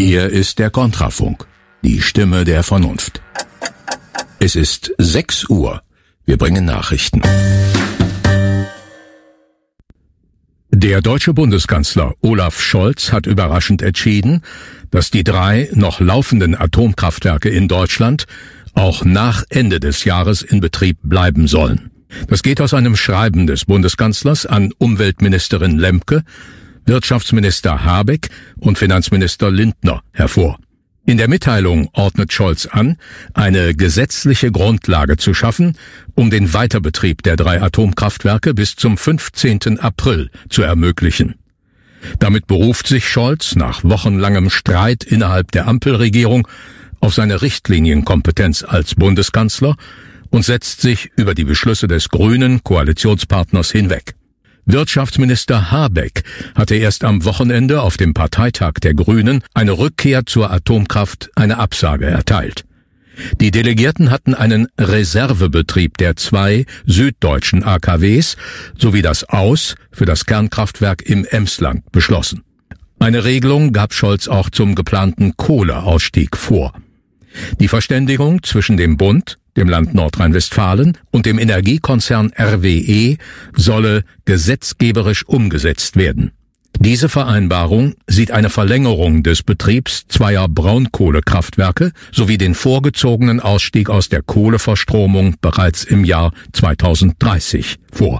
Hier ist der Kontrafunk, die Stimme der Vernunft. Es ist 6 Uhr. Wir bringen Nachrichten. Der deutsche Bundeskanzler Olaf Scholz hat überraschend entschieden, dass die 3 noch laufenden Atomkraftwerke in Deutschland auch nach Ende des Jahres in Betrieb bleiben sollen. Das geht aus einem Schreiben des Bundeskanzlers an Umweltministerin Lemke, Wirtschaftsminister Habeck und Finanzminister Lindner hervor. In der Mitteilung ordnet Scholz an, eine gesetzliche Grundlage zu schaffen, um den Weiterbetrieb der 3 Atomkraftwerke bis zum 15. April zu ermöglichen. Damit beruft sich Scholz nach wochenlangem Streit innerhalb der Ampelregierung auf seine Richtlinienkompetenz als Bundeskanzler und setzt sich über die Beschlüsse des grünen Koalitionspartners hinweg. Wirtschaftsminister Habeck hatte erst am Wochenende auf dem Parteitag der Grünen eine Rückkehr zur Atomkraft eine Absage erteilt. Die Delegierten hatten einen Reservebetrieb der 2 süddeutschen AKWs sowie das Aus für das Kernkraftwerk im Emsland beschlossen. Eine Regelung gab Scholz auch zum geplanten Kohleausstieg vor. Die Verständigung zwischen dem Bund, dem Land Nordrhein-Westfalen und dem Energiekonzern RWE solle gesetzgeberisch umgesetzt werden. Diese Vereinbarung sieht eine Verlängerung des Betriebs 2 Braunkohlekraftwerke sowie den vorgezogenen Ausstieg aus der Kohleverstromung bereits im Jahr 2030 vor.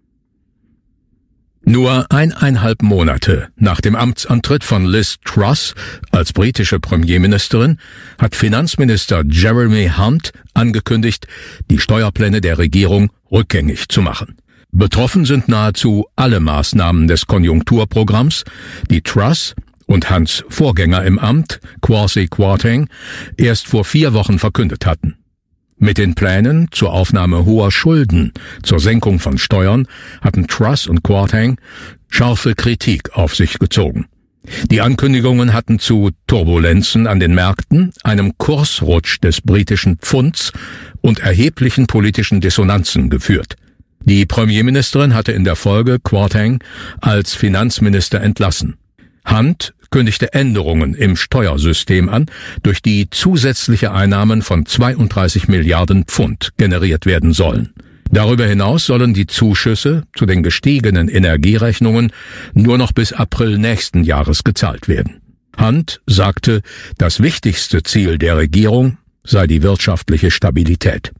Nur 1,5 Monate nach dem Amtsantritt von Liz Truss als britische Premierministerin hat Finanzminister Jeremy Hunt angekündigt, die Steuerpläne der Regierung rückgängig zu machen. Betroffen sind nahezu alle Maßnahmen des Konjunkturprogramms, die Truss und Hunts Vorgänger im Amt, Kwasi Kwarteng, erst vor 4 Wochen verkündet hatten. Mit den Plänen zur Aufnahme hoher Schulden zur Senkung von Steuern hatten Truss und Kwarteng scharfe Kritik auf sich gezogen. Die Ankündigungen hatten zu Turbulenzen an den Märkten, einem Kursrutsch des britischen Pfunds und erheblichen politischen Dissonanzen geführt. Die Premierministerin hatte in der Folge Kwarteng als Finanzminister entlassen. Hunt kündigte Änderungen im Steuersystem an, durch die zusätzliche Einnahmen von 32 Milliarden Pfund generiert werden sollen. Darüber hinaus sollen die Zuschüsse zu den gestiegenen Energierechnungen nur noch bis April nächsten Jahres gezahlt werden. Hunt sagte, das wichtigste Ziel der Regierung sei die wirtschaftliche Stabilität.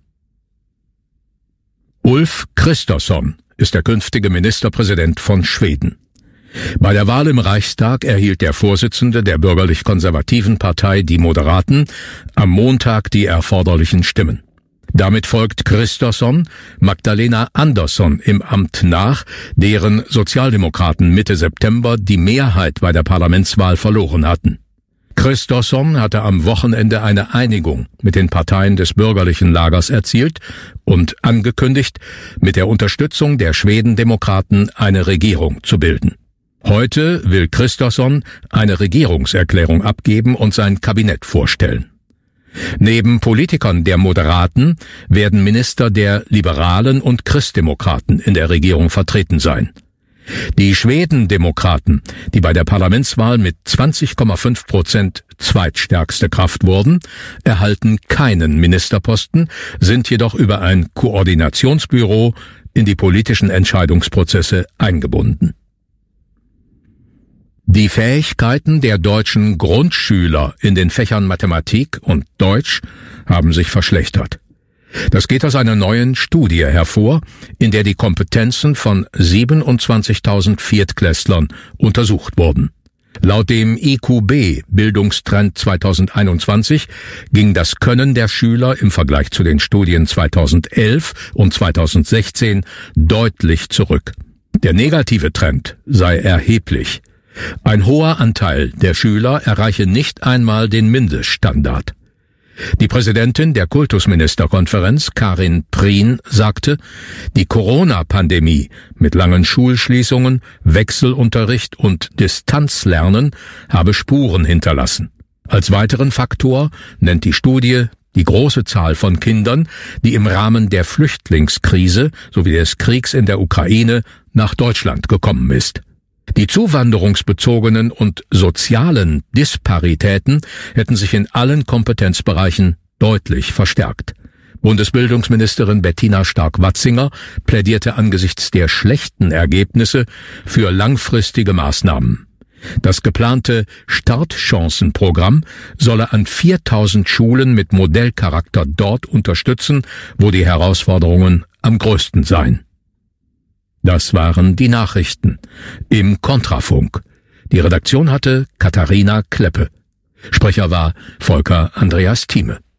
Ulf Kristersson ist der künftige Ministerpräsident von Schweden. Bei der Wahl im Reichstag erhielt der Vorsitzende der bürgerlich-konservativen Partei Die Moderaten am Montag die erforderlichen Stimmen. Damit folgt Kristersson Magdalena Andersson im Amt nach, deren Sozialdemokraten Mitte September die Mehrheit bei der Parlamentswahl verloren hatten. Kristersson hatte am Wochenende eine Einigung mit den Parteien des bürgerlichen Lagers erzielt und angekündigt, mit der Unterstützung der Schwedendemokraten eine Regierung zu bilden. Heute will Kristersson eine Regierungserklärung abgeben und sein Kabinett vorstellen. Neben Politikern der Moderaten werden Minister der Liberalen und Christdemokraten in der Regierung vertreten sein. Die Schwedendemokraten, die bei der Parlamentswahl mit 20,5% zweitstärkste Kraft wurden, erhalten keinen Ministerposten, sind jedoch über ein Koordinationsbüro in die politischen Entscheidungsprozesse eingebunden. Die Fähigkeiten der deutschen Grundschüler in den Fächern Mathematik und Deutsch haben sich verschlechtert. Das geht aus einer neuen Studie hervor, in der die Kompetenzen von 27.000 Viertklässlern untersucht wurden. Laut dem IQB Bildungstrend 2021 ging das Können der Schüler im Vergleich zu den Studien 2011 und 2016 deutlich zurück. Der negative Trend sei erheblich. Ein hoher Anteil der Schüler erreiche nicht einmal den Mindeststandard. Die Präsidentin der Kultusministerkonferenz, Karin Prien, sagte, die Corona-Pandemie mit langen Schulschließungen, Wechselunterricht und Distanzlernen habe Spuren hinterlassen. Als weiteren Faktor nennt die Studie die große Zahl von Kindern, die im Rahmen der Flüchtlingskrise sowie des Kriegs in der Ukraine nach Deutschland gekommen ist. Die zuwanderungsbezogenen und sozialen Disparitäten hätten sich in allen Kompetenzbereichen deutlich verstärkt. Bundesbildungsministerin Bettina Stark-Watzinger plädierte angesichts der schlechten Ergebnisse für langfristige Maßnahmen. Das geplante Startchancenprogramm solle an 4000 Schulen mit Modellcharakter dort unterstützen, wo die Herausforderungen am größten seien. Das waren die Nachrichten im Kontrafunk. Die Redaktion hatte Katharina Kleppe. Sprecher war Volker Andreas Thieme.